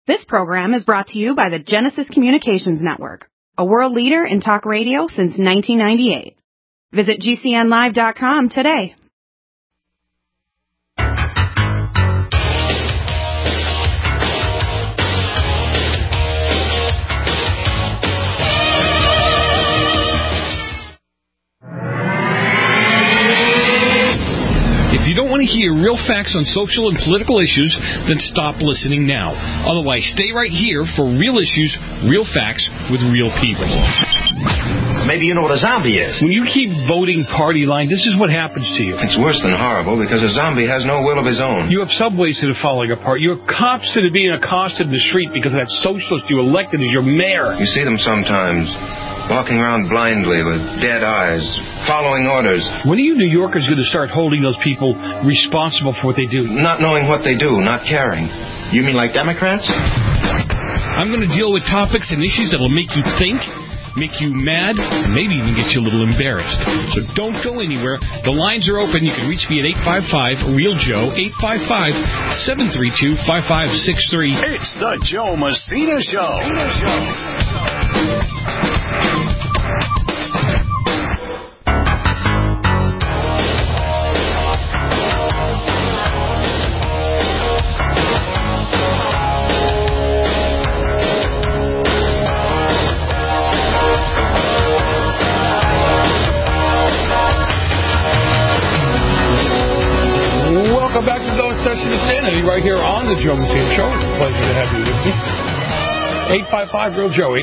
This program is brought to you by the Genesis Communications Network, a world leader in talk radio since 1998. Visit GCNlive.com today. If you don't want to hear real facts on social and political issues, then stop listening now. Otherwise, stay right here for real issues, real facts, with real people. Maybe you know what a zombie is. When you keep voting party line, this is what happens to you. It's worse than horrible because a zombie has no will of his own. You have subways that are falling apart. You have cops that are being accosted in the street because of that socialist you elected as your mayor. You see them sometimes, walking around blindly with dead eyes, following orders. When are you New Yorkers going to start holding those people responsible for what they do? Not knowing what they do, not caring. You mean like Democrats? I'm going to deal with topics and issues that will make you think, make you mad, and maybe even get you a little embarrassed. So don't go anywhere. The lines are open. You can reach me at 855-REAL-JOE, 855-732-5563. It's the Joe Messina Show. Welcome back to Donut Session Insanity right here on the Joe Messina Show. It's a pleasure to have you with me. 855-REAL-JOE,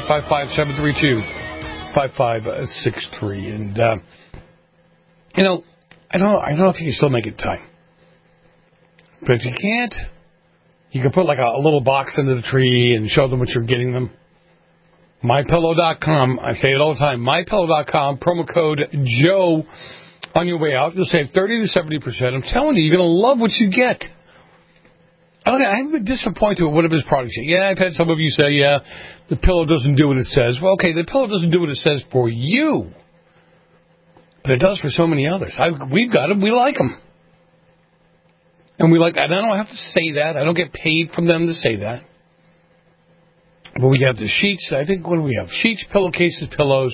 855-732-5563. And, I don't know if you can still make it time. But if you can't, you can put like a little box under the tree and show them what you're getting them. MyPillow.com, I say it all the time, MyPillow.com, promo code Joe. On your way out, you'll save 30 to 70%. I'm telling you, you're going to love what you get. I haven't been disappointed with one of his products yet. Yeah, I've had some of you say, yeah, the pillow doesn't do what it says. Well, okay, the pillow doesn't do what it says for you. But it does for so many others. We've got them. We like them. And we like that. I don't have to say that. I don't get paid from them to say that. But we have the sheets. I think, what do we have? Sheets, pillowcases, pillows,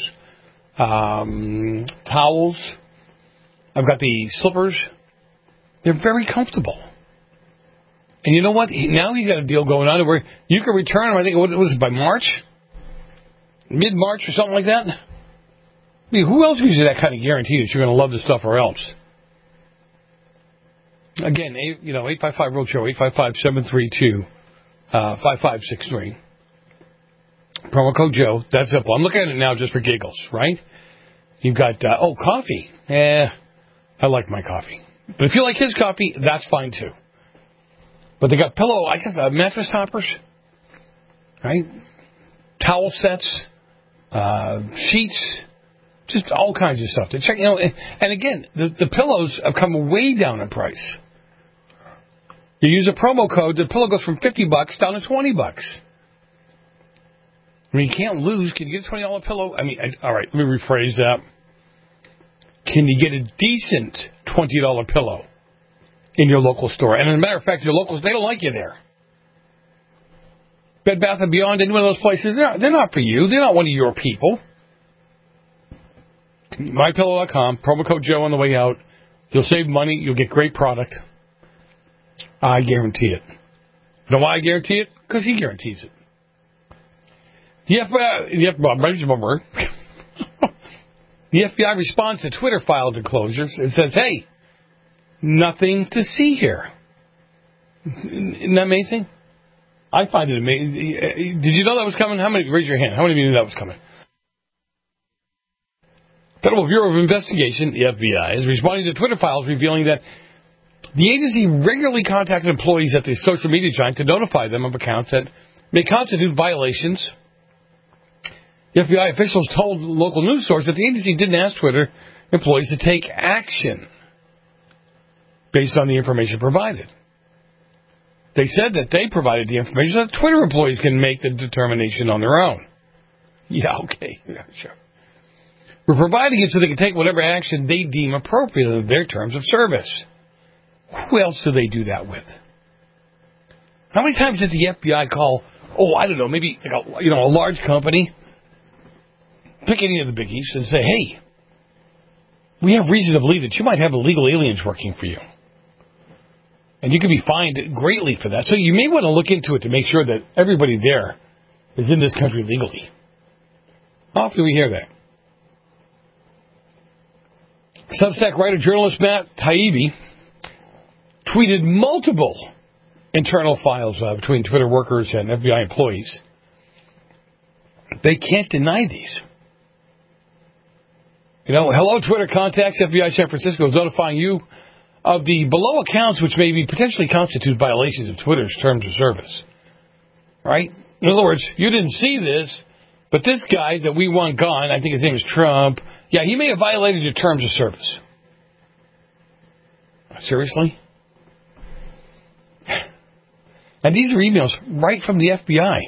towels. I've got the slippers. They're very comfortable. And you know what? Now he's got a deal going on where you can return them, I think, what was it, by March? Mid-March or something like that? I mean, who else gives you that kind of guarantee that you're going to love the stuff or else? Again, 855-REAL-JOE, 855-732-5563. Promo code Joe. That's simple. I'm looking at it now just for giggles, right? You've got, coffee. I like my coffee. But if you like his coffee, that's fine too. But they got mattress toppers, right? Towel sets, sheets, just all kinds of stuff. To check, and again, the pillows have come way down in price. You use a promo code, the pillow goes from $50 down to $20. I mean, you can't lose. Can you get a $20 pillow? I mean, all right, let me rephrase that. Can you get a decent $20 pillow in your local store? And as a matter of fact, your locals, they don't like you there. Bed Bath & Beyond, any one of those places, they're not for you. They're not one of your people. MyPillow.com, promo code Joe on the way out. You'll save money. You'll get great product. I guarantee it. You know why I guarantee it? Because he guarantees it. The FBI responds to Twitter file disclosures. It says, hey, nothing to see here. Isn't that amazing? I find it amazing. Did you know that was coming? Raise your hand. How many of you knew that was coming? Federal Bureau of Investigation, the FBI, is responding to Twitter files revealing that the agency regularly contacted employees at the social media giant to notify them of accounts that may constitute violations. The FBI officials told the local news source that the agency didn't ask Twitter employees to take action based on the information provided. They said that they provided the information so that Twitter employees can make the determination on their own. Yeah, okay. Yeah, sure. We're providing it so they can take whatever action they deem appropriate under their terms of service. Who else do they do that with? How many times did the FBI call I don't know, maybe a large company, pick any of the biggies and say, hey, we have reason to believe that you might have illegal aliens working for you. And you could be fined greatly for that. So you may want to look into it to make sure that everybody there is in this country legally. How often do we hear that? Substack writer journalist Matt Taibbi tweeted multiple internal files between Twitter workers and FBI employees. They can't deny these. Hello, Twitter contacts. FBI San Francisco is notifying you of the below accounts which may be potentially constitute violations of Twitter's terms of service. Right? In other words, you didn't see this, but this guy that we want gone, I think his name is Trump, he may have violated your terms of service. Seriously? And these are emails right from the FBI.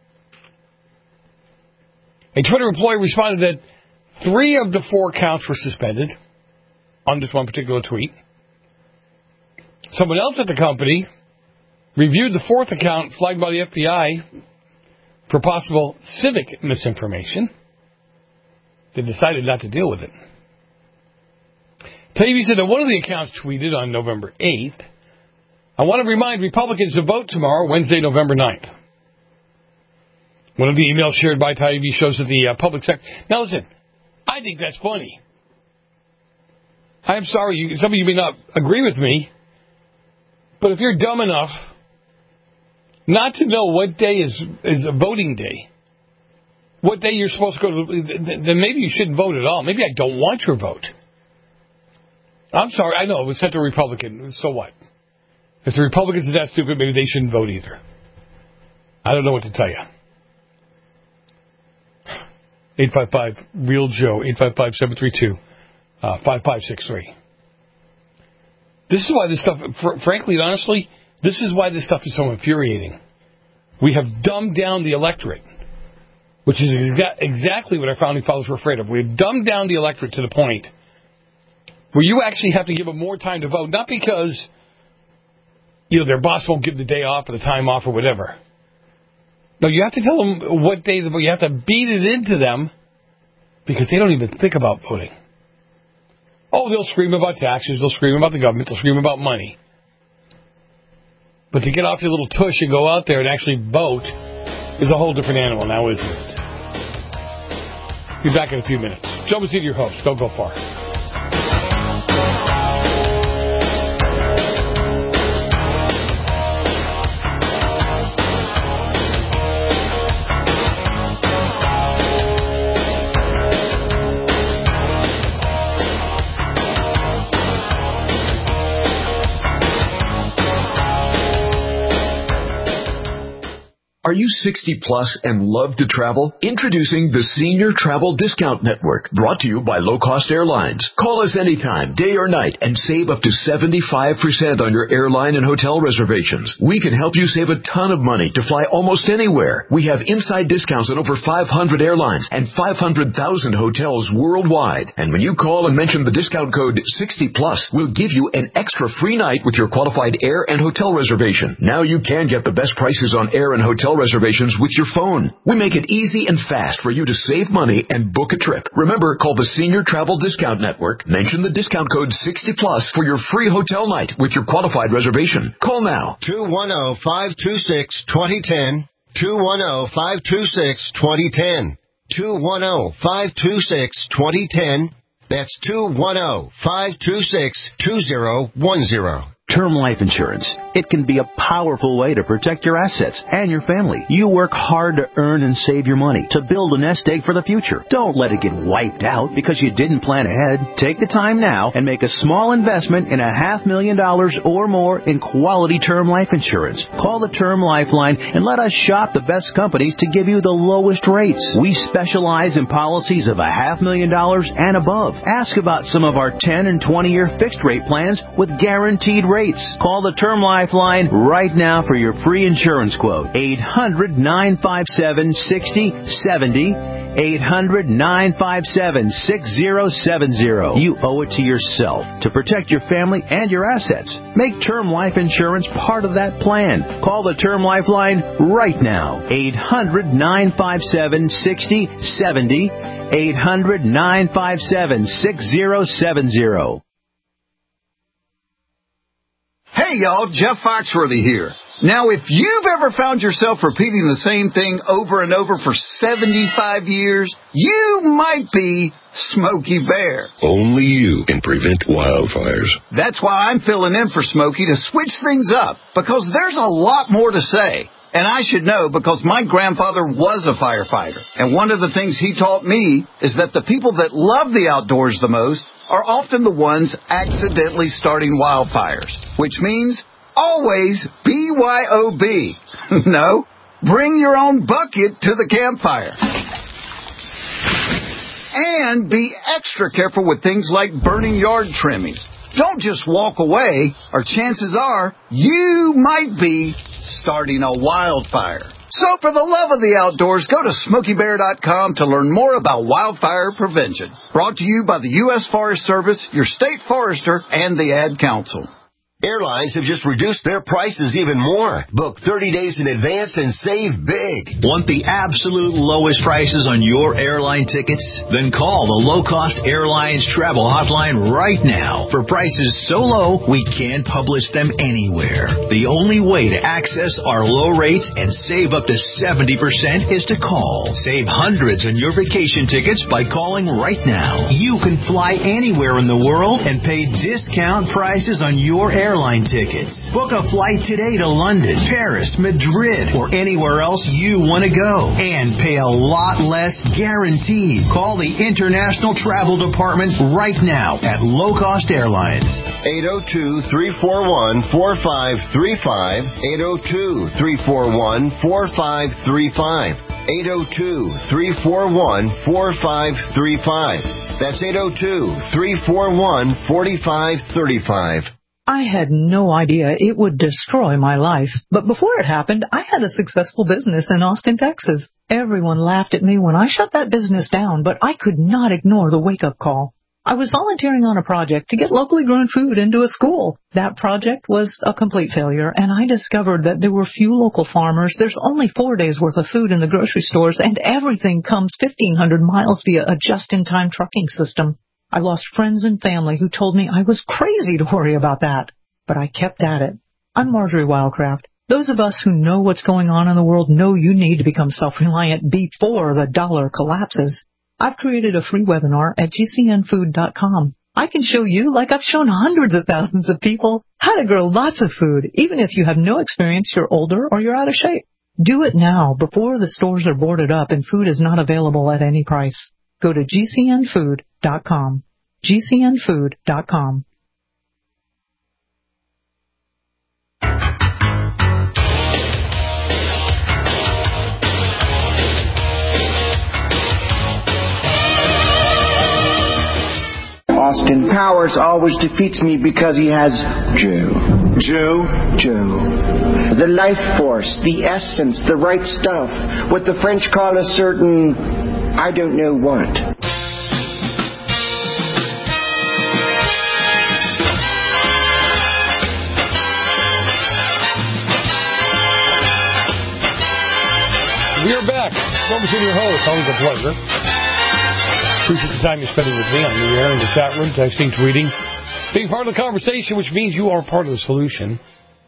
A Twitter employee responded that 3 of the 4 accounts were suspended on this one particular tweet. Someone else at the company reviewed the 4th account flagged by the FBI for possible civic misinformation. They decided not to deal with it. Taibbi said that one of the accounts tweeted on November 8th, I want to remind Republicans to vote tomorrow, Wednesday, November 9th. One of the emails shared by Taibbi shows that the public sector... Now listen, I think that's funny. I'm sorry, some of you may not agree with me, but if you're dumb enough not to know what day is a voting day, what day you're supposed to go to, then maybe you shouldn't vote at all. Maybe I don't want your vote. I'm sorry, I know, it was sent to a Republican, so what? If the Republicans are that stupid, maybe they shouldn't vote either. I don't know what to tell you. 855-REAL-JOE, 855-732-5563. This is why this stuff, frankly and honestly, this is why this stuff is so infuriating. We have dumbed down the electorate, which is exactly what our founding fathers were afraid of. We've dumbed down the electorate to the point where you actually have to give them more time to vote, not because their boss won't give the day off or the time off or whatever. No, you have to tell them what day to vote. You have to beat it into them because they don't even think about voting. Oh, they'll scream about taxes, they'll scream about the government, they'll scream about money. But to get off your little tush and go out there and actually vote is a whole different animal now, isn't it? Be back in a few minutes. Joe Messina, your host. Don't go far. Are you 60 plus and love to travel? Introducing the Senior Travel Discount Network, brought to you by Low Cost Airlines. Call us anytime, day or night, and save up to 75% on your airline and hotel reservations. We can help you save a ton of money to fly almost anywhere. We have inside discounts on over 500 airlines and 500,000 hotels worldwide. And when you call and mention the discount code 60 plus, we'll give you an extra free night with your qualified air and hotel reservation. Now you can get the best prices on air and hotel reservations with your phone. We make it easy and fast for you to save money and book a trip. Remember, call the Senior Travel Discount Network. Mention the discount code 60 plus for your free hotel night with your qualified reservation. Call now. 210-526-2010. 210-526-2010. 210-526-2010. That's 210-526-2010. Term life insurance. It can be a powerful way to protect your assets and your family. You work hard to earn and save your money to build a nest egg for the future. Don't let it get wiped out because you didn't plan ahead. Take the time now and make a small investment in $500,000 or more in quality term life insurance. Call the Term Lifeline and let us shop the best companies to give you the lowest rates. We specialize in policies of $500,000 and above. Ask about some of our 10 and 20-year fixed rate plans with guaranteed rates. Call the Term Lifeline right now for your free insurance quote. 800-957-6070. 800-957-6070. You owe it to yourself to protect your family and your assets. Make term life insurance part of that plan. Call the Term Life line right now. 800-957-6070. 800-957-6070. Hey, y'all, Jeff Foxworthy here. Now, if you've ever found yourself repeating the same thing over and over for 75 years, you might be Smokey Bear. Only you can prevent wildfires. That's why I'm filling in for Smokey to switch things up, because there's a lot more to say. And I should know because my grandfather was a firefighter. And one of the things he taught me is that the people that love the outdoors the most are often the ones accidentally starting wildfires, which means always BYOB. No, bring your own bucket to the campfire. And be extra careful with things like burning yard trimmings. Don't just walk away, or chances are you might be starting a wildfire. So for the love of the outdoors, go to SmokeyBear.com to learn more about wildfire prevention. Brought to you by the U.S. Forest Service, your state forester, and the Ad Council. Airlines have just reduced their prices even more. Book 30 days in advance and save big. Want the absolute lowest prices on your airline tickets? Then call the Low Cost Airlines Travel Hotline right now. For prices so low, we can't publish them anywhere. The only way to access our low rates and save up to 70% is to call. Save hundreds on your vacation tickets by calling right now. You can fly anywhere in the world and pay discount prices on your airline tickets. Book a flight today to London, Paris, Madrid, or anywhere else you want to go. And pay a lot less guaranteed. Call the International Travel Department right now at Low Cost Airlines. 802-341-4535. 802-341-4535. 802-341-4535. That's 802-341-4535. I had no idea it would destroy my life. But before it happened, I had a successful business in Austin, Texas. Everyone laughed at me when I shut that business down, but I could not ignore the wake-up call. I was volunteering on a project to get locally grown food into a school. That project was a complete failure, and I discovered that there were few local farmers. There's only 4 days' worth of food in the grocery stores, and everything comes 1,500 miles via a just-in-time trucking system. I lost friends and family who told me I was crazy to worry about that. But I kept at it. I'm Marjorie Wildcraft. Those of us who know what's going on in the world know you need to become self-reliant before the dollar collapses. I've created a free webinar at gcnfood.com. I can show you, like I've shown hundreds of thousands of people, how to grow lots of food, even if you have no experience, you're older, or you're out of shape. Do it now before the stores are boarded up and food is not available at any price. Go to gcnfood.com. gcnfood.com. Austin Powers always defeats me because he has Joe. The life force, the essence, the right stuff. What the French call a certain, I don't know what. We're back. Welcome to your host. Always a pleasure. Appreciate the time you're spending with me on the air, in the chat room, texting, tweeting, being part of the conversation, which means you are part of the solution.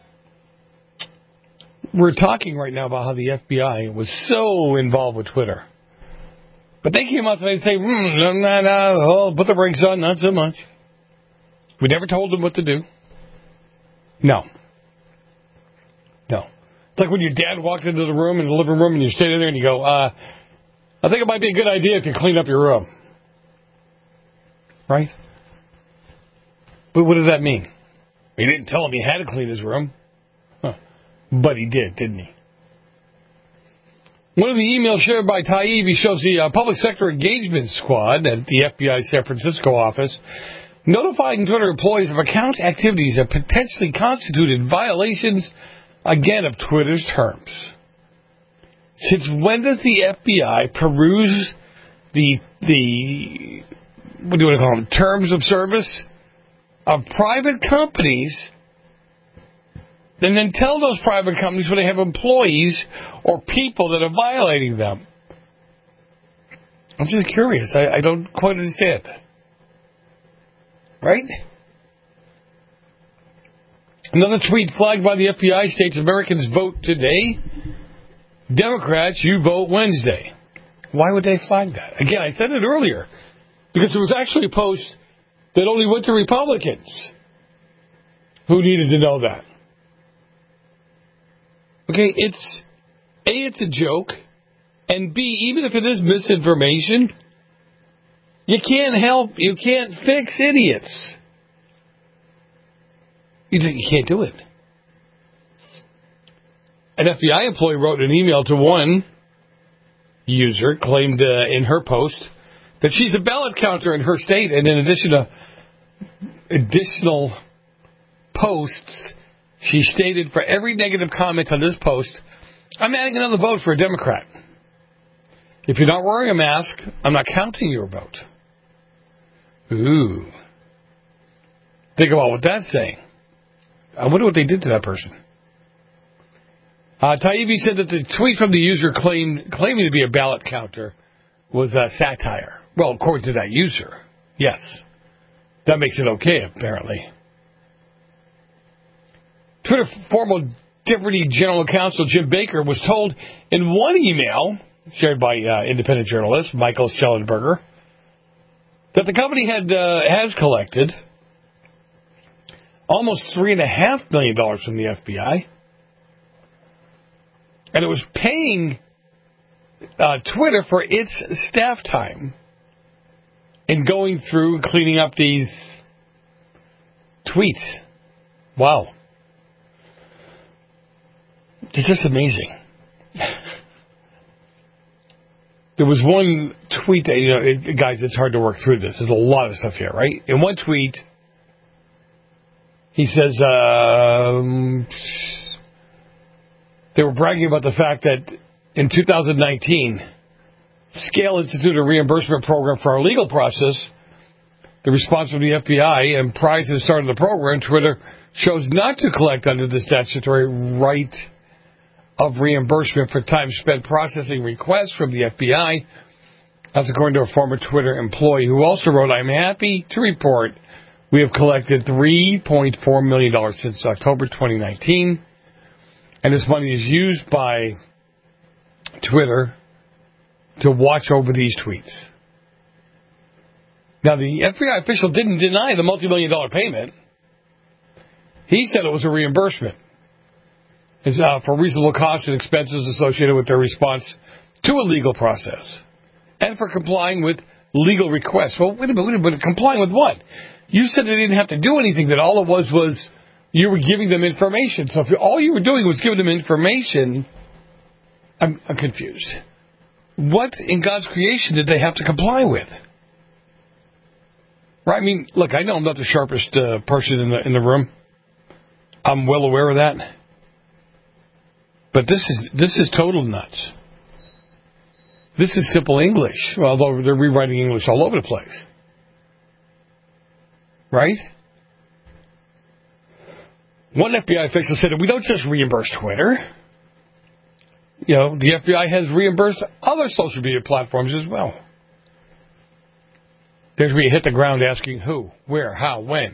We're talking right now about how the FBI was so involved with Twitter. But they came out today and say, put the brakes on, not so much. We never told them what to do. No. It's like when your dad walked into the room, in the living room, and you're sitting there and you go, I think it might be a good idea if you clean up your room. Right? But what does that mean? He didn't tell him he had to clean his room. Huh. But he did, didn't he? One of the emails shared by Taibbi shows the Public Sector Engagement Squad at the FBI San Francisco office notifying Twitter employees of account activities that potentially constituted violations, again, of Twitter's terms. Since when does the FBI peruse the what do you want to call them, terms of service of private companies, and then tell those private companies when they have employees or people that are violating them. I'm just curious. I don't quite understand. Right? Another tweet flagged by the FBI states Americans vote today. Democrats, you vote Wednesday. Why would they flag that? Again, I said it earlier. Because there was actually a post that only went to Republicans who needed to know that. Okay, it's a joke. And B, even if it is misinformation, you can't fix idiots. You can't do it. An FBI employee wrote an email to one user, claimed in her post that she's a ballot counter in her state, and in addition to additional posts, she stated, for every negative comment on this post, I'm adding another vote for a Democrat. If you're not wearing a mask, I'm not counting your vote. Ooh. Think about what that's saying. I wonder what they did to that person. Taibbi said that the tweet from the user claiming to be a ballot counter was satire. Well, according to that user, yes. That makes it okay, apparently. Twitter former Deputy General Counsel Jim Baker was told in one email, shared by independent journalist Michael Schellenberger, that the company has collected almost $3.5 million from the FBI, and it was paying Twitter for its staff time in going through and cleaning up these tweets. Wow. It's just amazing. There was one tweet that, guys, it's hard to work through this. There's a lot of stuff here, right? In one tweet, he says they were bragging about the fact that in 2019, Scale instituted a reimbursement program for our legal process. The response from the FBI, and prior to the start of the program, Twitter chose not to collect under the statutory right of reimbursement for time spent processing requests from the FBI. That's according to a former Twitter employee who also wrote, I'm happy to report we have collected $3.4 million since October 2019, and this money is used by Twitter to watch over these tweets. Now, the FBI official didn't deny the multi-million-dollar payment. He said it was a reimbursement. It's for reasonable costs and expenses associated with their response to a legal process and for complying with legal requests. Well, wait a minute, complying with what? You said they didn't have to do anything, that all it was you were giving them information. So if all you were doing was giving them information, I'm confused. What in God's creation did they have to comply with? Right? I mean, look, I know I'm not the sharpest person in the room. I'm well aware of that. But this is total nuts. This is simple English, although they're rewriting English all over the place. Right? One FBI official said that we don't just reimburse Twitter. You know, the FBI has reimbursed other social media platforms as well. There's where you hit the ground asking who, where, how, when.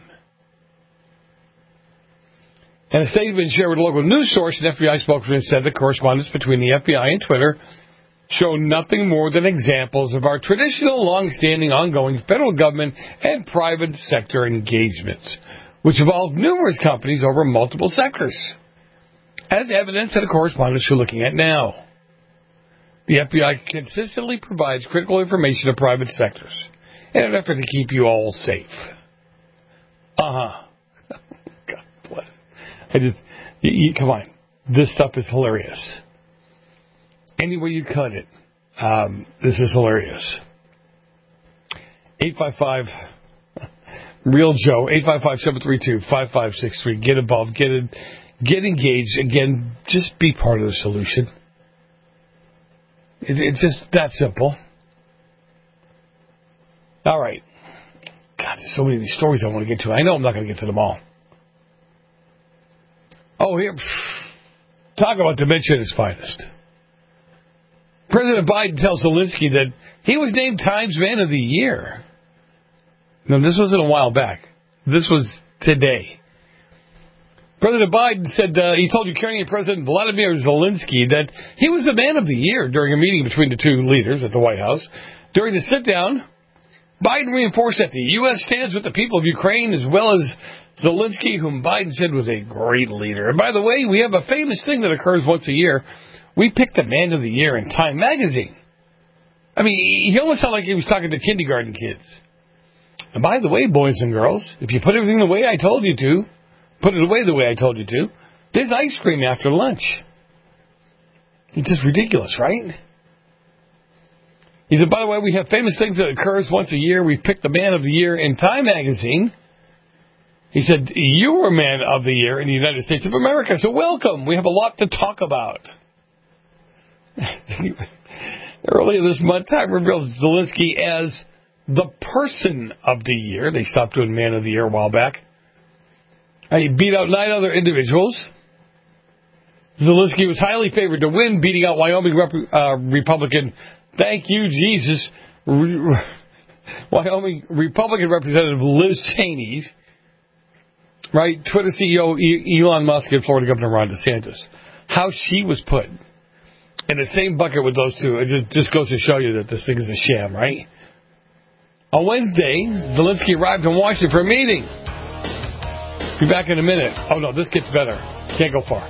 In a statement shared with a local news source, an FBI spokesman said the correspondence between the FBI and Twitter show nothing more than examples of our traditional, long-standing, ongoing federal government and private sector engagements, which involve numerous companies over multiple sectors, as evidenced in the correspondence you're looking at now. The FBI consistently provides critical information to private sectors in an effort to keep you all safe. God bless. Come on. This stuff is hilarious. Any way you cut it, this is hilarious. 855 Real Joe, 855-732-5563. Get involved, get engaged. Again, just be part of the solution. It's just that simple. All right. God, there's so many of these stories I want to get to. I know I'm not going to get to them all. Oh, here. Talk about dementia at its finest. President Biden tells Zelensky that he was named Times Man of the Year. No, this wasn't a while back. This was today. President Biden said he told Ukrainian President Vladimir Zelensky that he was the Man of the Year during a meeting between the two leaders at the White House. During the sit-down, Biden reinforced that the U.S. stands with the people of Ukraine as well as Zelensky, whom Biden said was a great leader. And by the way, we have a famous thing that occurs once a year. We pick the Man of the Year in Time magazine. I mean, he almost sounded like he was talking to kindergarten kids. And by the way, boys and girls, if you put everything the way I told you to, put it away the way I told you to, there's ice cream after lunch. It's just ridiculous, right? He said, by the way, we have famous things that occurs once a year. We picked the Man of the Year in Time magazine. He said, you were Man of the Year in the United States of America, so welcome. We have a lot to talk about. Earlier this month, Time revealed Zelensky as the Person of the Year. They stopped doing Man of the Year a while back. He beat out 9 other individuals. Zelensky was highly favored to win, beating out Wyoming Republican, thank you, Jesus, Wyoming Republican Representative Liz Cheney, right? Twitter CEO Elon Musk and Florida Governor Ron DeSantis. How she was put in the same bucket with those two, it just goes to show you that this thing is a sham, right? On Wednesday, Zelensky arrived in Washington for a meeting. Be back in a minute. Oh, no, this gets better. Can't go far.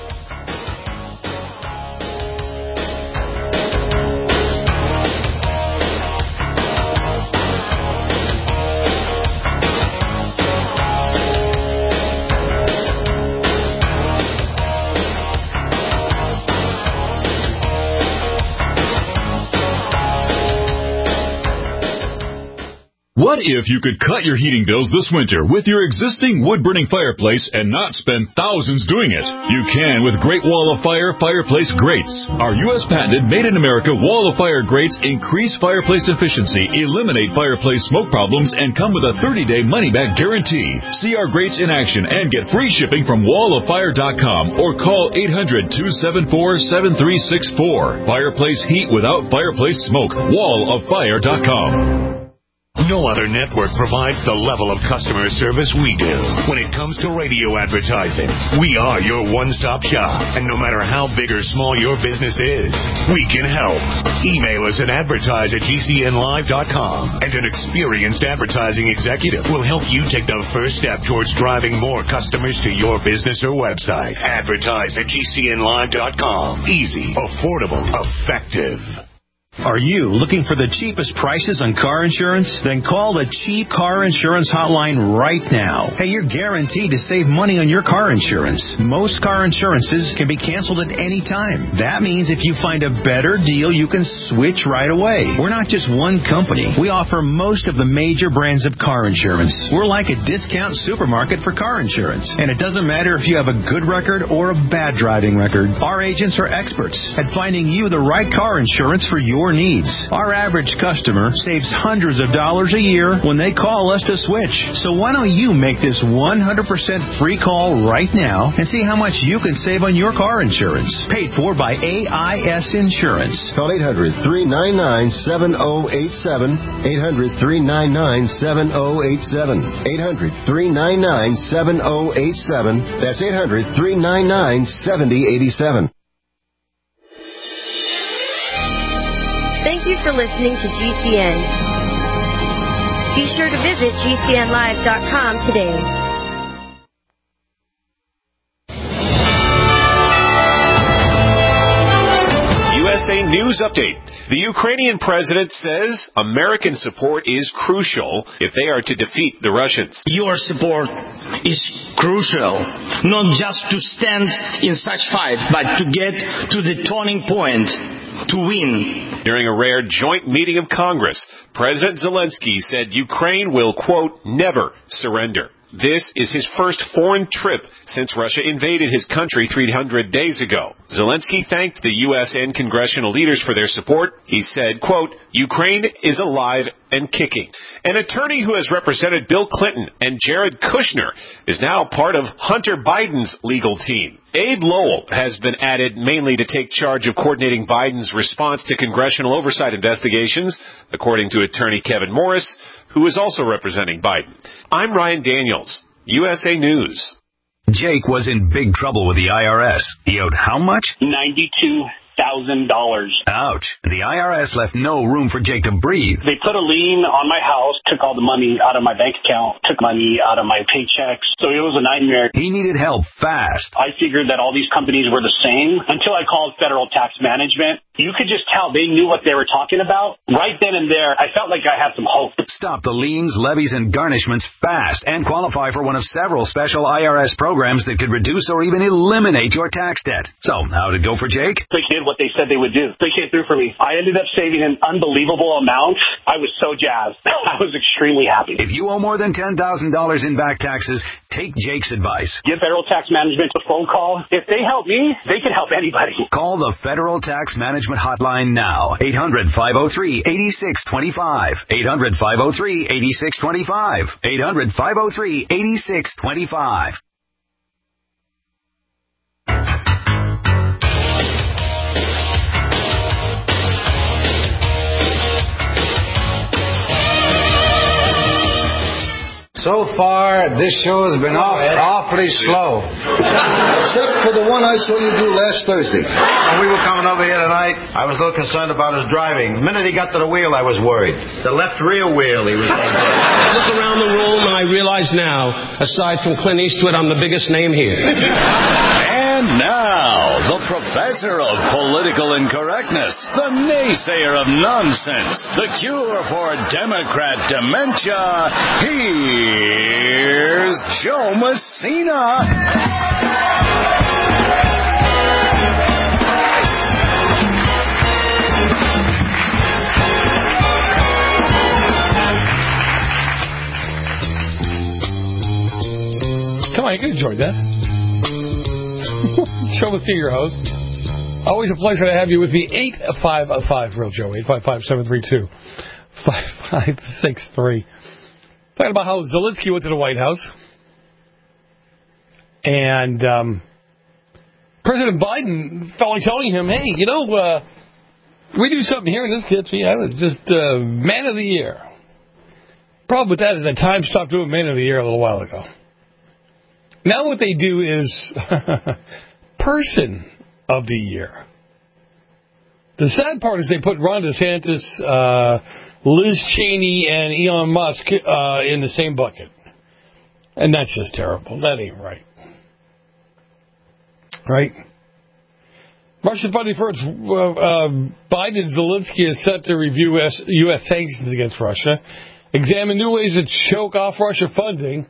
What if you could cut your heating bills this winter with your existing wood-burning fireplace and not spend thousands doing it? You can with Great Wall of Fire fireplace grates. Our U.S. patented made-in-America Wall of Fire grates increase fireplace efficiency, eliminate fireplace smoke problems, and come with a 30-day money-back guarantee. See our grates in action and get free shipping from walloffire.com or call 800-274-7364. Fireplace heat without fireplace smoke. walloffire.com. No other network provides the level of customer service we do. When it comes to radio advertising, we are your one-stop shop. And no matter how big or small your business is, we can help. Email us at advertise@gcnlive.com. And an experienced advertising executive will help you take the first step towards driving more customers to your business or website. Advertise@gcnlive.com. Easy, affordable, effective. Are you looking for the cheapest prices on car insurance? Then call the Cheap Car Insurance Hotline right now. Hey, you're guaranteed to save money on your car insurance. Most car insurances can be canceled at any time. That means if you find a better deal, you can switch right away. We're not just one company. We offer most of the major brands of car insurance. We're like a discount supermarket for car insurance. And it doesn't matter if you have a good record or a bad driving record. Our agents are experts at finding you the right car insurance for your needs. Our average customer saves hundreds of dollars a year when they call us to switch. So why don't you make this 100% free call right now and see how much you can save on your car insurance. Paid for by AIS Insurance. Call 800-399-7087. 800-399-7087. 800-399-7087. That's 800-399-7087. Thank you for listening to GCN. Be sure to visit GCNlive.com today. USA News Update. The Ukrainian president says American support is crucial if they are to defeat the Russians. Your support is crucial, not just to stand in such fight, but to get to the turning point, to win. During a rare joint meeting of Congress, President Zelensky said Ukraine will, quote, never surrender. this is his first foreign trip since Russia invaded his country 300 days ago. Zelensky thanked the U.S. and congressional leaders for their support. He said, quote, Ukraine is alive and kicking. An attorney who has represented Bill Clinton and Jared Kushner is now part of Hunter Biden's legal team. Abe Lowell has been added mainly to take charge of coordinating Biden's response to congressional oversight investigations, according to attorney Kevin Morris, who is also representing Biden. I'm Ryan Daniels, USA News. Jake was in big trouble with the IRS. He owed how much? $92,000. Ouch. The IRS left no room for Jake to breathe. They put a lien on my house, took all the money out of my bank account, took money out of my paychecks. So it was a nightmare. He needed help fast. I figured that all these companies were the same until I called Federal Tax Management. You could just tell they knew what they were talking about. Right then and there, I felt like I had some hope. Stop the liens, levies, and garnishments fast and qualify for one of several special IRS programs that could reduce or even eliminate your tax debt. So, how'd it go for Jake? They did what they said they would do. They came through for me. I ended up saving an unbelievable amount. I was so jazzed. I was extremely happy. If you owe more than $10,000 in back taxes, take Jake's advice. Give Federal Tax Management a phone call. If they help me, they can help anybody. Call the Federal Tax Management hotline now. 800-503-8625. 800-503-8625. 800-503-8625. So far, this show has been awfully slow. Except for the one I saw you do last Thursday. When we were coming over here tonight, I was a little concerned about his driving. The minute he got to the wheel, I was worried. The left rear wheel, he was I look around the room and I realize now, aside from Clint Eastwood, I'm the biggest name here. And now, the professor of political incorrectness, the naysayer of nonsense, the cure for Democrat dementia, here's Joe Messina. Come on, you can enjoy that. Joe Messina, your host. Always a pleasure to have you with me. 855 Real Joe, 855-732-5563. Talking about how Zelensky went to the White House. And President Biden felt like telling him, hey, we do something here in this country. I was just Man of the Year. Problem with that is that Time stopped doing Man of the Year a little while ago. Now what they do is Person of the Year. The sad part is they put Ron DeSantis, Liz Cheney, and Elon Musk in the same bucket. And that's just terrible. That ain't right. Right? Russian funding for Biden and Zelensky is set to review U.S. sanctions against Russia, examine new ways to choke off Russia funding.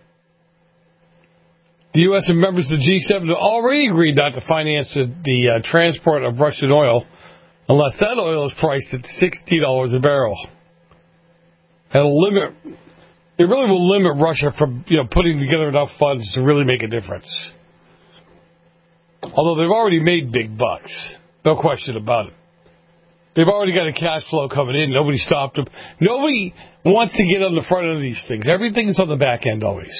The U.S. and members of the G7 have already agreed not to finance the transport of Russian oil unless that oil is priced at $60 a barrel. It really will limit Russia from putting together enough funds to really make a difference. Although they've already made big bucks, no question about it. They've already got a cash flow coming in. Nobody stopped them. Nobody wants to get on the front end of these things. Everything's on the back end always.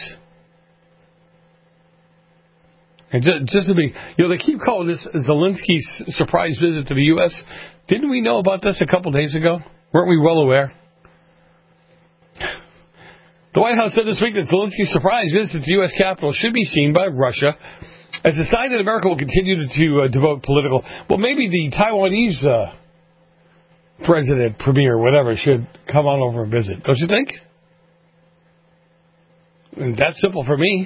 And just to be, they keep calling this Zelensky's surprise visit to the U.S. Didn't we know about this a couple days ago? Weren't we well aware? The White House said this week that Zelensky's surprise visit to the U.S. Capitol should be seen by Russia as a sign that America will continue to devote political... Well, maybe the Taiwanese president, premier, whatever, should come on over and visit. Don't you think? And that's simple for me.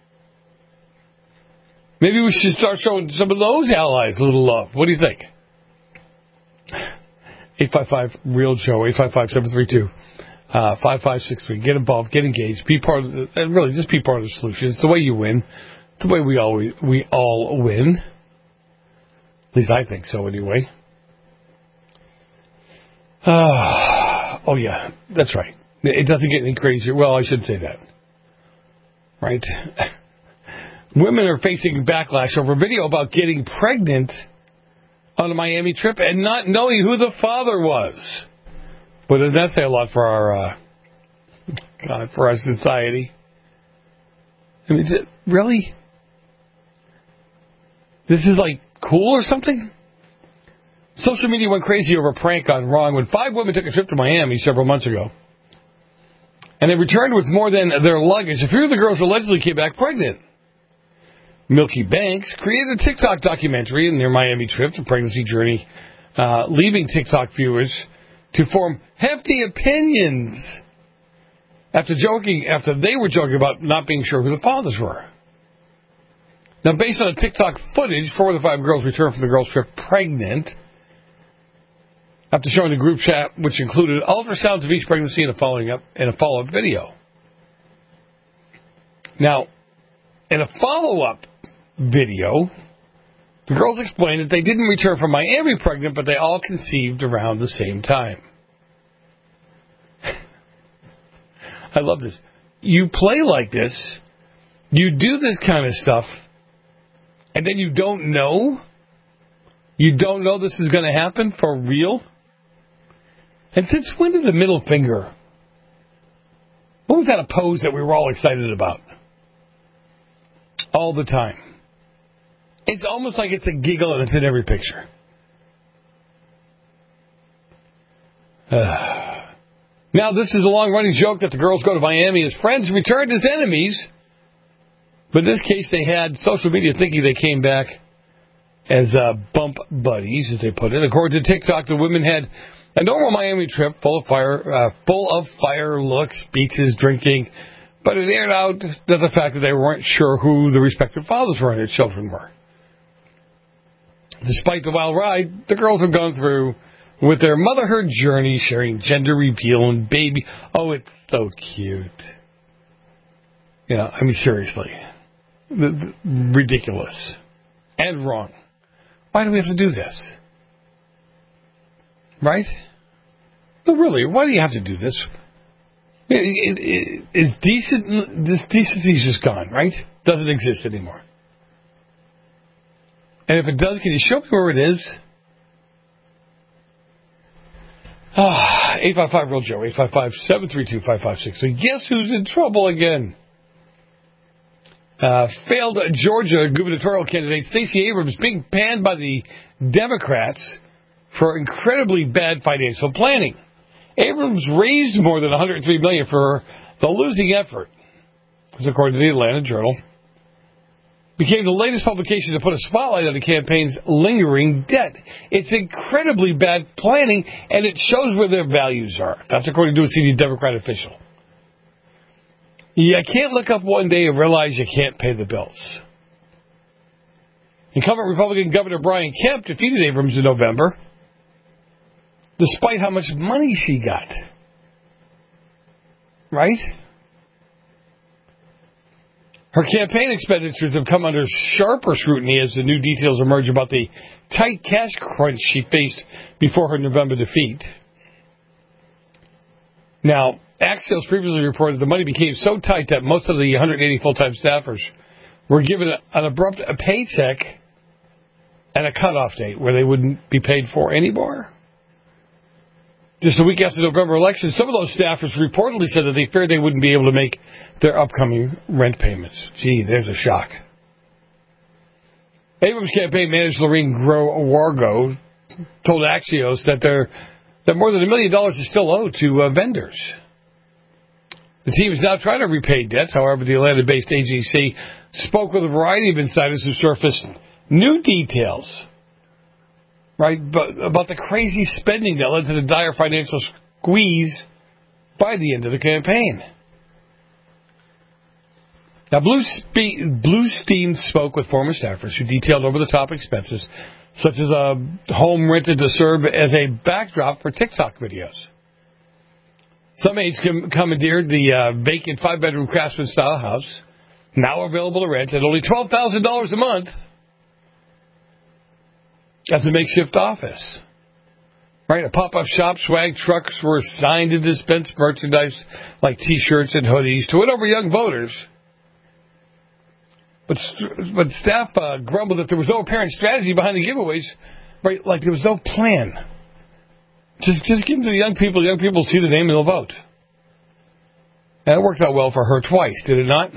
Maybe we should start showing some of those allies a little love. What do you think? 855-REAL-JOE, 855-732-5563. Get involved, get engaged, be part of the, and really just be part of the solution. It's the way you win. It's the way we all win. At least I think so anyway. Oh yeah, that's right. It doesn't get any crazier. Well, I shouldn't say that. right? Women are facing backlash over a video about getting pregnant on a Miami trip and not knowing who the father was. But doesn't that say a lot for our society? I mean, really? This is like cool or something? Social media went crazy over a prank gone wrong when 5 women took a trip to Miami several months ago. And they returned with more than their luggage. A few of the girls allegedly came back pregnant. Milky Banks created a TikTok documentary in their Miami trip, the pregnancy journey, leaving TikTok viewers to form hefty opinions after they were joking about not being sure who the fathers were. Now, based on the TikTok footage, 4 of the 5 girls returned from the girls' trip pregnant after showing the group chat, which included ultrasounds of each pregnancy and a follow-up video. Now, in a follow-up video, the girls explained that they didn't return from Miami pregnant, but they all conceived around the same time. I love this. You play like this, you do this kind of stuff, and then you don't know? You don't know this is going to happen for real? And since when did the middle finger? When was that a pose that we were all excited about? All the time. It's almost like it's a giggle and it's in every picture. Now, this is a long-running joke that the girls go to Miami as friends returned as enemies. But in this case, they had social media thinking they came back as bump buddies, as they put it. According to TikTok, the women had a normal Miami trip full of fire looks, beaches, drinking. But it aired out that the fact that they weren't sure who the respective fathers were and their children were. Despite the wild ride, the girls have gone through with their motherhood journey, sharing gender reveal and baby. Oh, it's so cute. Yeah, I mean, seriously. Ridiculous. And wrong. Why do we have to do this? Right? No, really, why do you have to do this? It's decent. This decency's just gone, right? Doesn't exist anymore. And if it does, can you show me where it is? 855-REAL-JOE, 855-732-5563. So guess who's in trouble again? Failed Georgia gubernatorial candidate Stacey Abrams being panned by the Democrats for incredibly bad financial planning. Abrams raised more than $103 million for the losing effort, as according to the Atlanta Journal. Became the latest publication to put a spotlight on the campaign's lingering debt. It's incredibly bad planning, and it shows where their values are. That's according to a senior Democrat official. You can't look up one day and realize you can't pay the bills. Incumbent Republican Governor Brian Kemp defeated Abrams in November, despite how much money she got. Right? Her campaign expenditures have come under sharper scrutiny as the new details emerge about the tight cash crunch she faced before her November defeat. Now, Axios previously reported the money became so tight that most of the 180 full-time staffers were given an abrupt paycheck and a cutoff date where they wouldn't be paid for anymore. Just a week after the November election, some of those staffers reportedly said that they feared they wouldn't be able to make their upcoming rent payments. Gee, there's a shock. Abrams' campaign manager, Lorene Grow-Wargo, told Axios that more than $1 million is still owed to vendors. The team is now trying to repay debts. However, the Atlanta-based agency spoke with a variety of insiders who surfaced new details, right, about the crazy spending that led to the dire financial squeeze by the end of the campaign. Now, Blue Steam spoke with former staffers who detailed over-the-top expenses, such as a home rented to serve as a backdrop for TikTok videos. Some aides commandeered the vacant 5-bedroom craftsman-style house, now available to rent at only $12,000 a month, as a makeshift office. Right? A pop-up shop, swag trucks were assigned to dispense merchandise like T-shirts and hoodies to win over young voters But staff grumbled that there was no apparent strategy behind the giveaways, right? Like there was no plan. Just give them to the young people. The young people see the name and they'll vote. And it worked out well for her twice, did it not?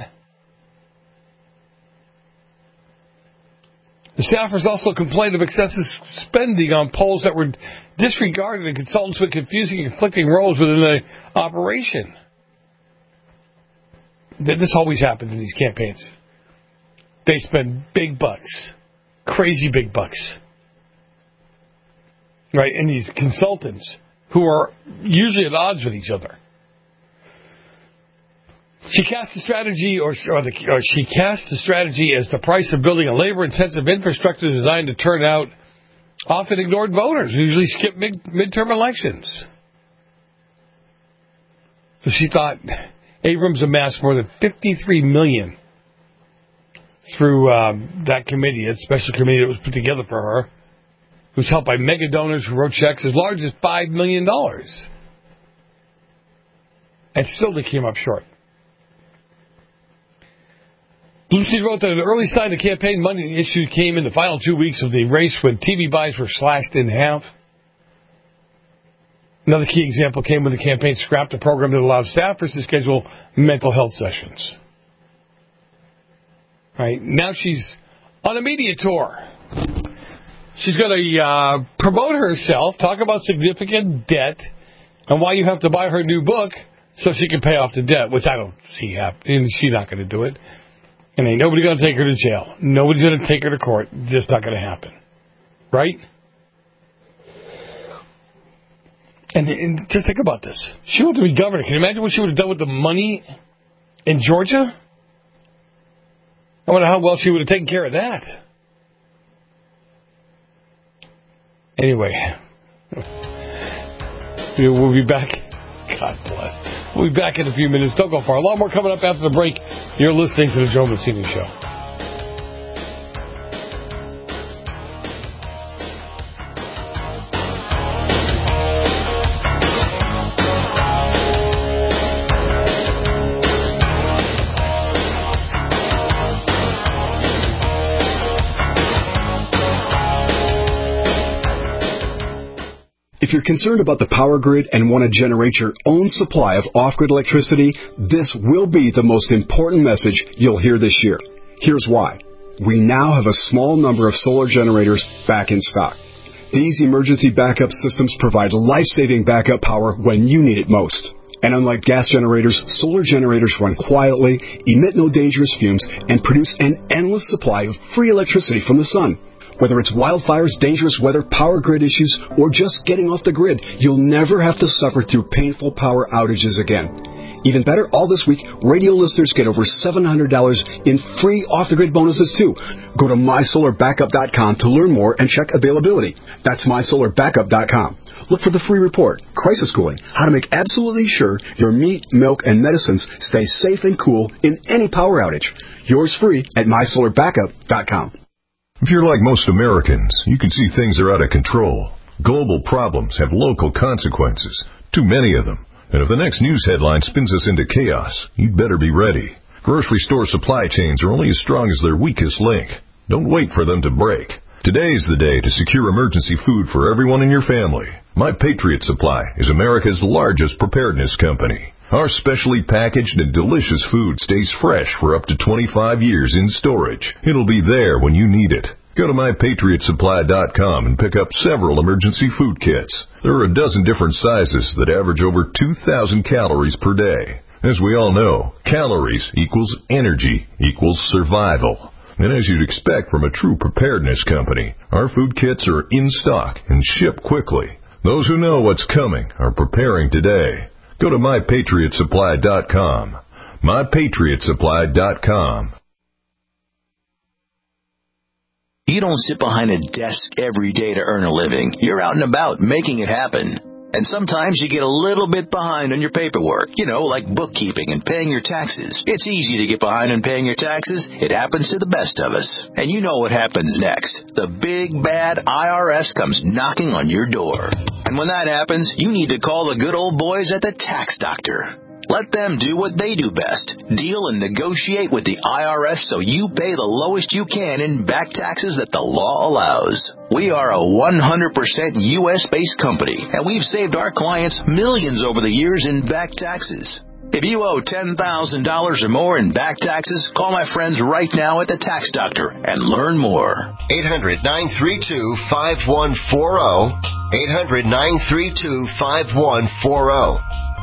The staffers also complained of excessive spending on polls that were disregarded and consultants with confusing and conflicting roles within the operation. This always happens in these campaigns. They spend big bucks, crazy big bucks, right? And these consultants who are usually at odds with each other. She cast the strategy, she cast the strategy as the price of building a labor-intensive infrastructure designed to turn out often ignored voters who usually skip midterm elections. So she thought Abrams amassed more than $53 million through that committee, that special committee that was put together for her. It was helped by mega donors who wrote checks as large as $5 million. And still they came up short. Bluestein wrote that an early sign of campaign money issue came in the final 2 weeks of the race when TV buys were slashed in half. Another key example came when the campaign scrapped a program that allowed staffers to schedule mental health sessions. Right now she's on a media tour. She's going to promote herself, talk about significant debt, and why you have to buy her new book so she can pay off the debt, which I don't see happening. She's not going to do it. And ain't nobody going to take her to jail. Nobody's going to take her to court. Just not going to happen. Right? And just think about this. She wanted to be governor. Can you imagine what she would have done with the money in Georgia? I wonder how well she would have taken care of that. Anyway. We'll be back. God bless. We'll be back in a few minutes. Don't go far. A lot more coming up after the break. You're listening to The Joe Mancini Show. If you're concerned about the power grid and want to generate your own supply of off-grid electricity, this will be the most important message you'll hear this year. Here's why. We now have a small number of solar generators back in stock. These emergency backup systems provide life-saving backup power when you need it most. And unlike gas generators, solar generators run quietly, emit no dangerous fumes, and produce an endless supply of free electricity from the sun. Whether it's wildfires, dangerous weather, power grid issues, or just getting off the grid, you'll never have to suffer through painful power outages again. Even better, all this week, radio listeners get over $700 in free off-the-grid bonuses, too. Go to mysolarbackup.com to learn more and check availability. That's mysolarbackup.com. Look for the free report, Crisis Cooling, how to make absolutely sure your meat, milk, and medicines stay safe and cool in any power outage. Yours free at mysolarbackup.com. If you're like most Americans, you can see things are out of control. Global problems have local consequences, too many of them. And if the next news headline spins us into chaos, you'd better be ready. Grocery store supply chains are only as strong as their weakest link. Don't wait for them to break. Today's the day to secure emergency food for everyone in your family. My Patriot Supply is America's largest preparedness company. Our specially packaged and delicious food stays fresh for up to 25 years in storage. It'll be there when you need it. Go to mypatriotsupply.com and pick up several emergency food kits. There are a dozen different sizes that average over 2,000 calories per day. As we all know, calories equals energy equals survival. And as you'd expect from a true preparedness company, our food kits are in stock and ship quickly. Those who know what's coming are preparing today. Go to mypatriotsupply.com. mypatriotsupply.com. You don't sit behind a desk every day to earn a living. You're out and about making it happen. And sometimes you get a little bit behind on your paperwork, like bookkeeping and paying your taxes. It's easy to get behind on paying your taxes. It happens to the best of us. And you know what happens next. The big, bad IRS comes knocking on your door. And when that happens, you need to call the good old boys at the Tax Doctor. Let them do what they do best. Deal and negotiate with the IRS so you pay the lowest you can in back taxes that the law allows. We are a 100% U.S.-based company, and we've saved our clients millions over the years in back taxes. If you owe $10,000 or more in back taxes, call my friends right now at the Tax Doctor and learn more. 800-932-5140. 800-932-5140.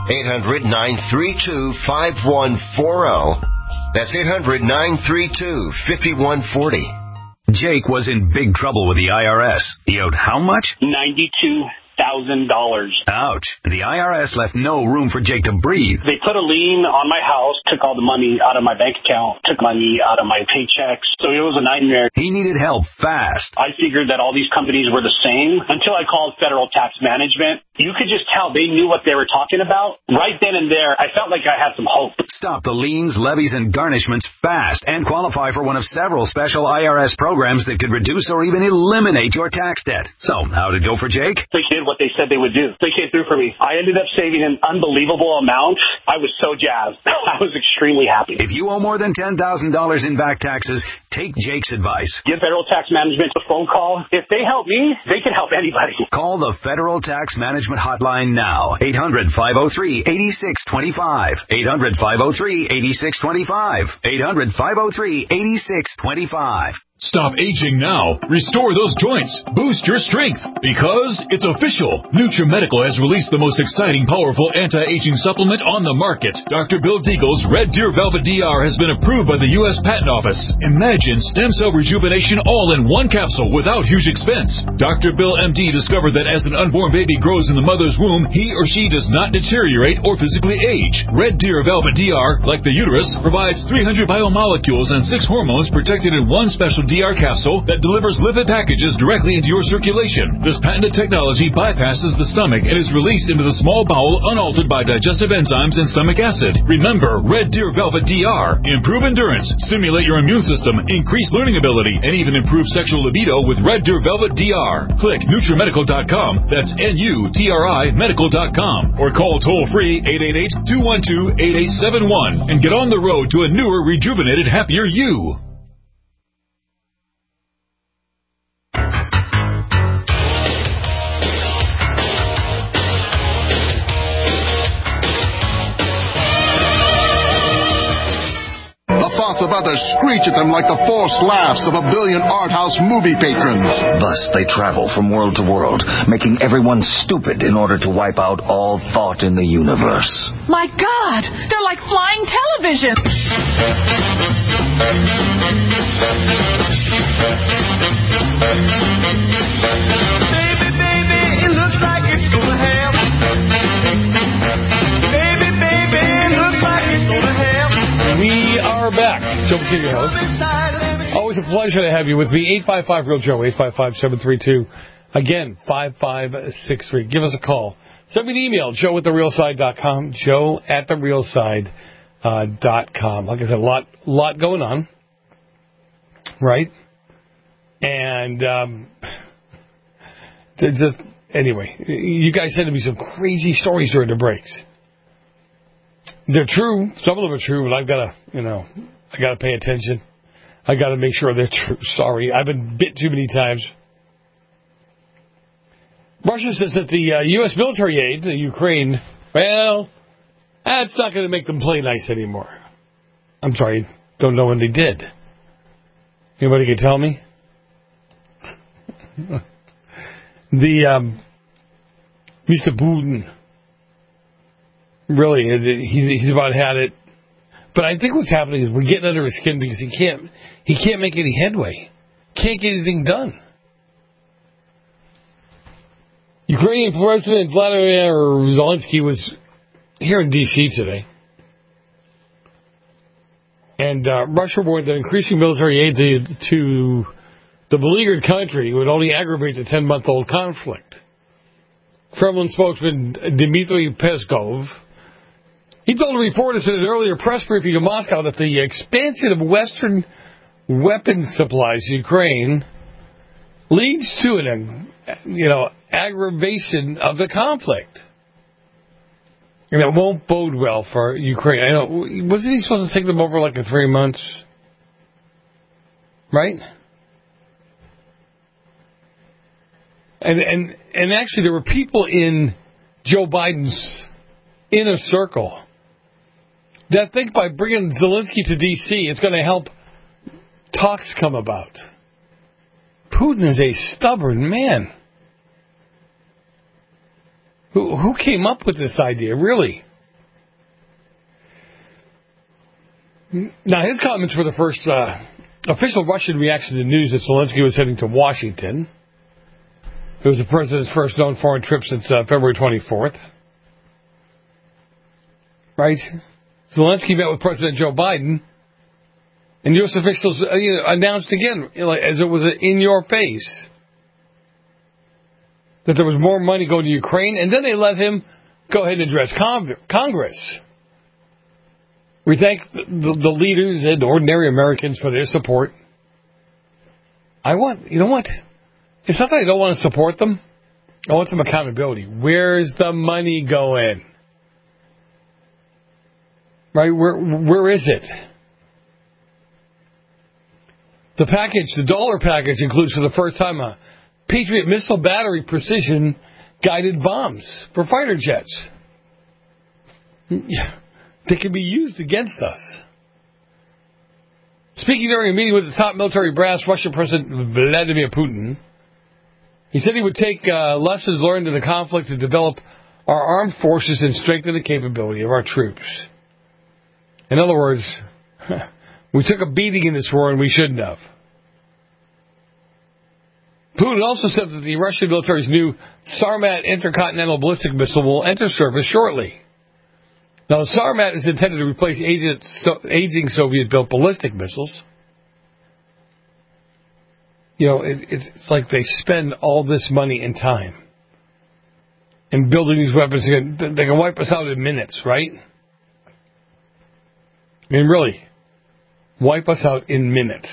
800-932-5140. That's 800-932-5140. Jake was in big trouble with the IRS. He owed how much? $92,000. Ouch. The IRS left no room for Jake to breathe. They put a lien on my house, took all the money out of my bank account, took money out of my paychecks. So it was a nightmare. He needed help fast. I figured that all these companies were the same until I called Federal Tax Management. You could just tell they knew what they were talking about. Right then and there, I felt like I had some hope. Stop the liens, levies, and garnishments fast and qualify for one of several special IRS programs that could reduce or even eliminate your tax debt. So, how did it go for Jake? They did what they said they would do. They came through for me. I ended up saving an unbelievable amount. I was so jazzed. I was extremely happy. If you owe more than $10,000 in back taxes, take Jake's advice. Give Federal Tax Management a phone call. If they help me, they can help anybody. Call the Federal Tax Management Hotline now. 800-503-8625. 800-503-8625. 800-503-8625. Stop aging now. Restore those joints. Boost your strength. Because it's official. NutriMedical has released the most exciting, powerful anti-aging supplement on the market. Dr. Bill Deagle's Red Deer Velvet DR has been approved by the U.S. Patent Office. Imagine stem cell rejuvenation all in one capsule without huge expense. Dr. Bill MD discovered that as an unborn baby grows in the mother's womb, he or she does not deteriorate or physically age. Red Deer Velvet DR, like the uterus, provides 300 biomolecules and 6 hormones protected in one special DR capsule that delivers lipid packages directly into your circulation. This patented technology bypasses the stomach and is released into the small bowel unaltered by digestive enzymes and stomach acid. Remember, Red Deer Velvet DR. Improve endurance, stimulate your immune system, increase learning ability, and even improve sexual libido with Red Deer Velvet DR. Click NutriMedical.com. That's NUTRI Medical.com. Or call toll-free 888-212-8871 and get on the road to a newer, rejuvenated, happier you. About to screech at them like the forced laughs of a billion art house movie patrons. Thus they travel from world to world, making everyone stupid in order to wipe out all thought in the universe. My God, they're like flying television. Baby, baby, it looks like it's gonna happen. Baby, baby, it looks like it's gonna happen. We are back. Joe McKinney, your host. Always a pleasure to have you with me. 855-REAL-JOE, 855-732. Again, 5563. Give us a call. Send me an email, joe@therealside.com, joe@therealside.com. Like I said, a lot going on, right? And anyway, you guys sent me some crazy stories during the breaks. They're true. Some of them are true, but I gotta pay attention. I gotta make sure they're true. Sorry, I've been bit too many times. Russia says that the U.S. military aid to Ukraine, well, that's not going to make them play nice anymore. I'm sorry, don't know when they did. Anybody can tell me? Mr. Putin. Really, he's about had it. But I think what's happening is we're getting under his skin because he can't make any headway. Can't get anything done. Ukrainian President Vladimir Zelensky was here in D.C. today. And Russia warned that increasing military aid to the beleaguered country would only aggravate the 10-month-old conflict. Kremlin spokesman Dmitry Peskov, he told reporters in an earlier press briefing in Moscow that the expansion of Western weapon supplies to Ukraine leads to an aggravation of the conflict. And it won't bode well for Ukraine. I know, wasn't he supposed to take them over like in 3 months? Right? And actually, there were people in Joe Biden's inner circle that think by bringing Zelensky to D.C., it's going to help talks come about. Putin is a stubborn man. Who came up with this idea, really? Now, his comments were the first official Russian reaction to news that Zelensky was heading to Washington. It was the president's first known foreign trip since February 24th. Right? Zelensky met with President Joe Biden, and U.S. officials announced again, as it was in your face, that there was more money going to Ukraine, and then they let him go ahead and address Congress. We thank the leaders and ordinary Americans for their support. You know what? It's not that I don't want to support them. I want some accountability. Where's the money going? Right? Where is it? The package, the dollar package, includes for the first time a Patriot missile battery precision guided bombs for fighter jets. They can be used against us. Speaking during a meeting with the top military brass, Russian President Vladimir Putin, he said he would take lessons learned in the conflict to develop our armed forces and strengthen the capability of our troops. In other words, we took a beating in this war and we shouldn't have. Putin also said that the Russian military's new Sarmat intercontinental ballistic missile will enter service shortly. Now, the Sarmat is intended to replace aging Soviet-built ballistic missiles. It's like they spend all this money and time in building these weapons. They can wipe us out in minutes, right? I mean, really, wipe us out in minutes.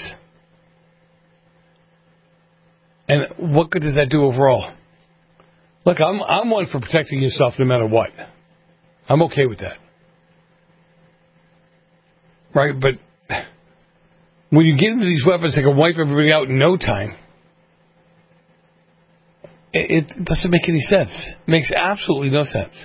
And what good does that do overall? Look, I'm one for protecting yourself no matter what. I'm okay with that. Right? But when you get into these weapons that can wipe everybody out in no time, it doesn't make any sense. It makes absolutely no sense.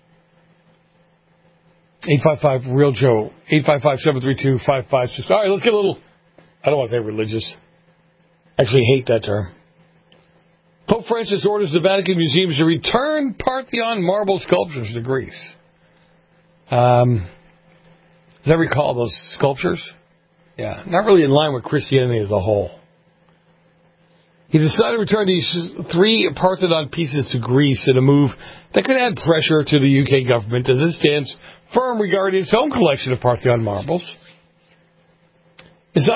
855-REAL-JOE. 855-732-5566. All right, let's get a little, I don't want to say religious. I actually hate that term. Pope Francis orders the Vatican Museums to return Parthenon marble sculptures to Greece. Does that recall those sculptures? Yeah, not really in line with Christianity as a whole. He decided to return these 3 Parthenon pieces to Greece in a move that could add pressure to the UK government as it stands firm regarding its own collection of Parthenon marbles. It's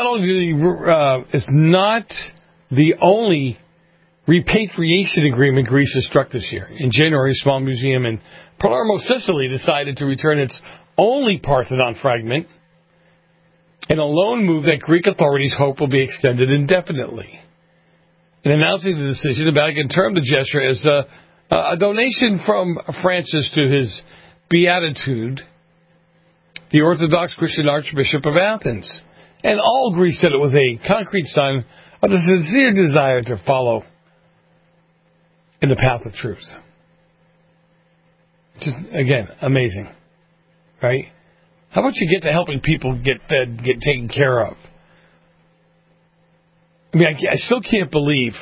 not the only repatriation agreement Greece has struck this year. In January, a small museum in Palermo, Sicily, decided to return its only Parthenon fragment in a loan move that Greek authorities hope will be extended indefinitely. In announcing the decision, the Vatican termed the gesture as a donation from Francis to his beatitude, the Orthodox Christian Archbishop of Athens. And all Greece said it was a concrete sign of the sincere desire to follow in the path of truth. Just, again, amazing. Right? How about you get to helping people get fed, get taken care of? I mean, I still can't believe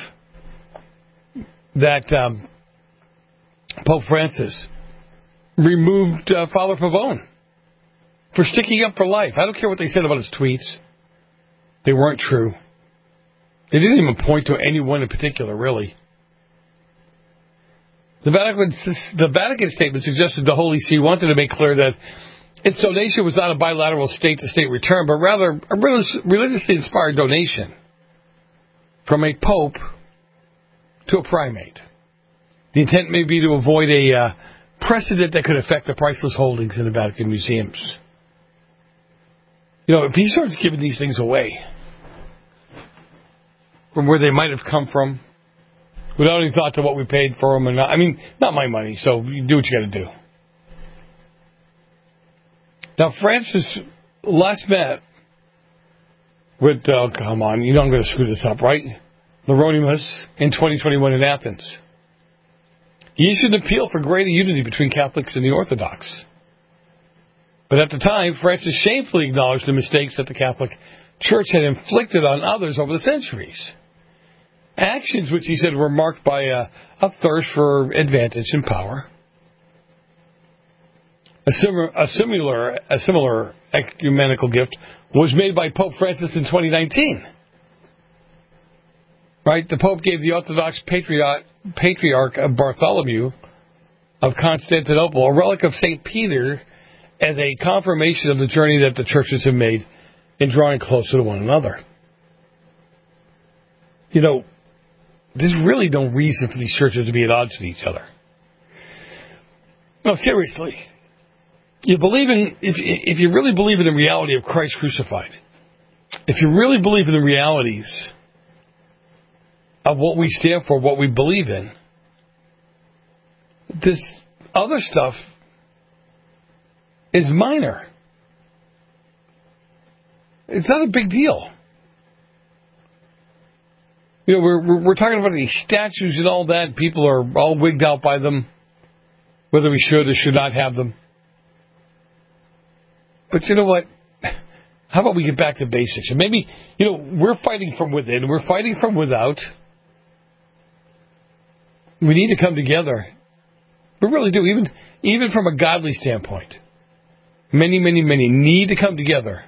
that Pope Francis removed Father Pavone for sticking up for life. I don't care what they said about his tweets. They weren't true. They didn't even point to anyone in particular, really. The Vatican statement suggested the Holy See wanted to make clear that its donation was not a bilateral state-to-state return, but rather a religiously inspired donation from a pope to a primate. The intent may be to avoid a precedent that could affect the priceless holdings in the Vatican museums. If he starts giving these things away from where they might have come from, without any thought to what we paid for them, not my money, so you do what you got to do. Now, Francis last met with, come on, you know I'm going to screw this up, right? Hieronymus in 2021 in Athens. He issued an appeal for greater unity between Catholics and the Orthodox. But at the time, Francis shamefully acknowledged the mistakes that the Catholic Church had inflicted on others over the centuries. Actions which he said were marked by a thirst for advantage and power. A similar ecumenical gift was made by Pope Francis in 2019. Right? The Pope gave the Orthodox Patriarch Bartholomew of Constantinople a relic of St. Peter as a confirmation of the journey that the churches have made in drawing closer to one another. You know, there's really no reason for these churches to be at odds with each other. No, seriously. If you really believe in the reality of Christ crucified, if you really believe in the realities of what we stand for, what we believe in, this other stuff is minor. It's not a big deal. You know, we're talking about these statues and all that. People are all wigged out by them, whether we should or should not have them. But you know what? How about we get back to basics? And maybe, you know, we're fighting from within. We're fighting from without. We need to come together. We really do. Even from a godly standpoint. Many need to come together.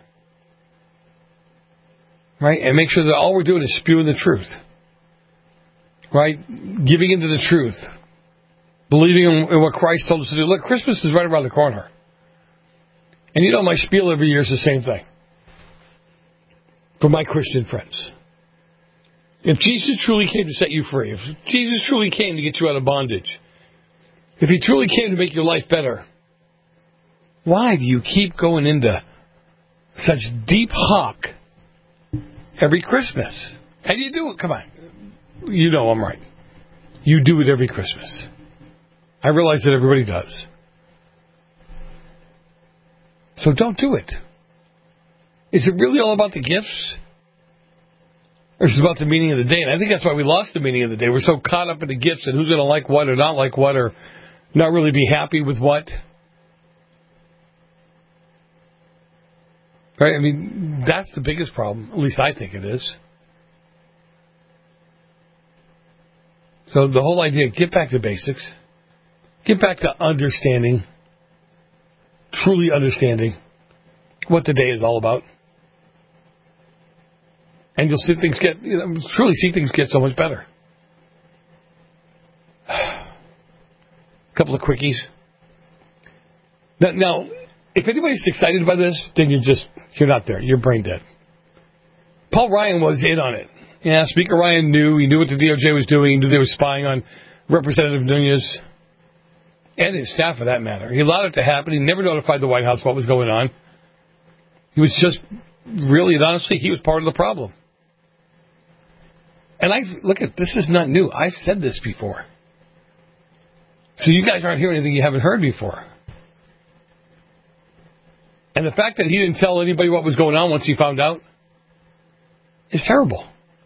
Right? And make sure that all we're doing is spewing the truth. Right? Giving into the truth. Believing in what Christ told us to do. Look, Christmas is right around the corner. And you know, my spiel every year is the same thing. For my Christian friends. If Jesus truly came to set you free, if Jesus truly came to get you out of bondage, if He truly came to make your life better, why do you keep going into such deep hock every Christmas? How do you do it? Come on. You know I'm right. You do it every Christmas. I realize that everybody does. So don't do it. Is it really all about the gifts? Or is it about the meaning of the day? And I think that's why we lost the meaning of the day. We're so caught up in the gifts and who's going to like what or not like what or not really be happy with what. Right? I mean, that's the biggest problem. At least I think it is. So the whole idea, get back to basics. Get back to understanding, truly understanding what the day is all about. And you'll see things truly see things get so much better. A couple of quickies. Now, if anybody's excited by this, then you're not there. You're brain dead. Paul Ryan was in on it. Yeah, Speaker Ryan knew. He knew what the DOJ was doing. He knew they were spying on Representative Nunes and his staff, for that matter. He allowed it to happen. He never notified the White House what was going on. He was just really and honestly, he was part of the problem. And this is not new. I've said this before. So you guys aren't hearing anything you haven't heard before. And the fact that he didn't tell anybody what was going on once he found out is terrible.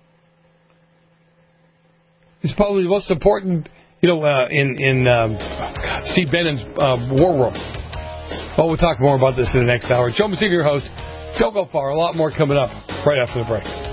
It's probably the most important, in Steve Bannon's War Room. Well, we'll talk more about this in the next hour. Joe Messina, your host. Don't go far. A lot more coming up right after the break.